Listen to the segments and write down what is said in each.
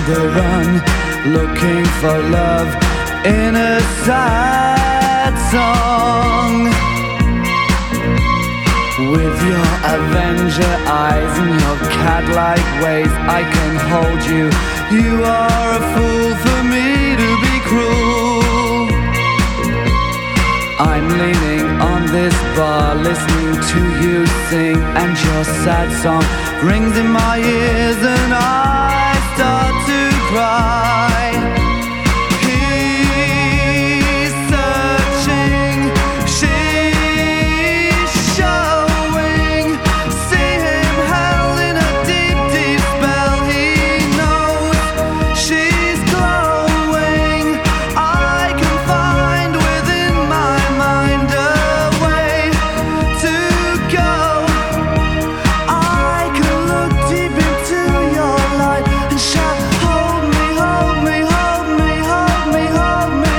the run, looking for love in a sad song. With your Avenger eyes and your cat-like ways, I can hold you. You are a fool for me to be cruel. I'm leaning on this bar, listening to you sing, and your sad song rings in my ears, and I start to cry. He's searching, she's showing. See him held in a deep, deep spell. He knows she's glowing. I can find within my mind a way to go. I can look deep into your light and shout, hold me, hold me, hold me, hold me, hold me.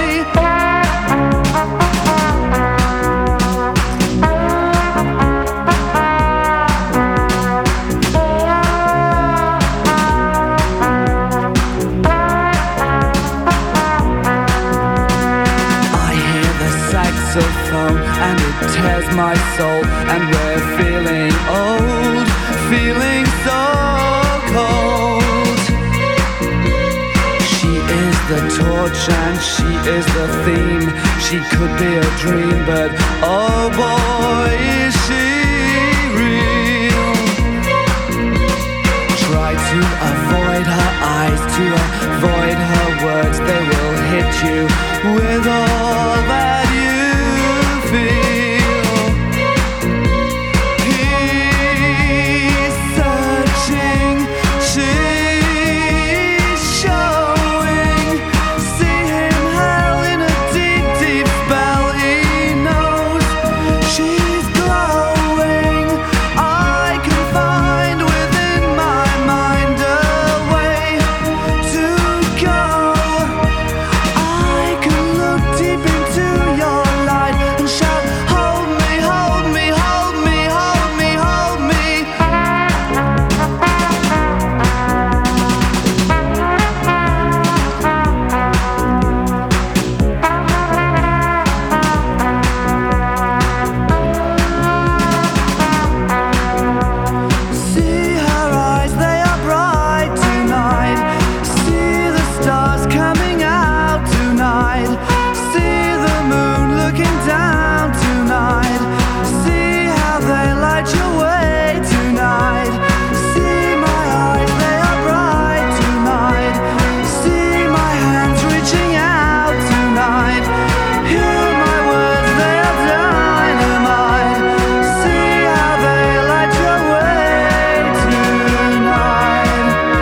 I hear the saxophone and it tears my soul, and we're feeling old, feeling so cold. She is the torch and she is the theme. She could be a dream, but oh boy, is she real. Try to avoid her eyes, to avoid her words. They will hit you with all that you feel. He's searching, she's showing. See him held in a deep, deep spell. He knows she's glowing. I can find within my mind a way to go. I can look deep into your light and shout, hold me, hold me, hold me, hold me, hold me. See her eyes, they are bright tonight. See the stars coming out tonight. See the moon looking down tonight. See how they light your way tonight. See my eyes, they are bright tonight. See my hands reaching out tonight. Hear my words, they are dynamite. See how they light your way tonight.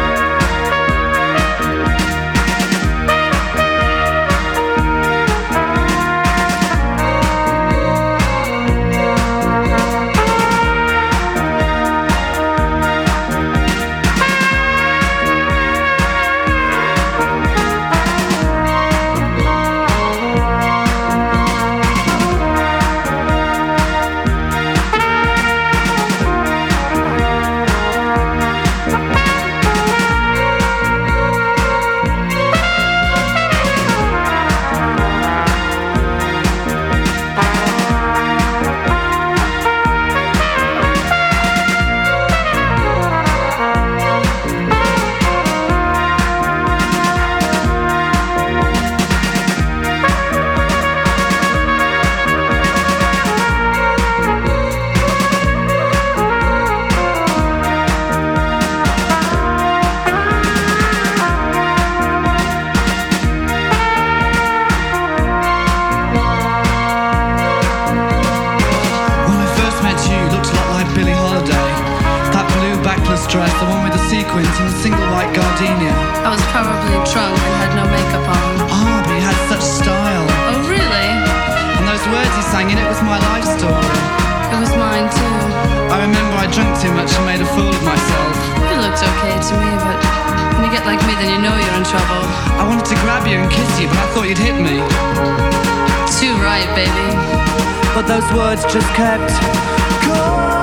When I first met you, you looked a lot like Billie Holiday. That blue backless dress, the one with the sequins and the single white gardenia. I was probably drunk and had no makeup on. Ah, but you had such style. Oh, really? And those words you sang in it was my life story. It was mine too. I remember I drank too much and made a fool of myself. You looked okay to me, but when you get like me, then you know you're in trouble. I wanted to grab you and kiss you, but I thought you'd hit me. Too right, baby. But those words just kept calling.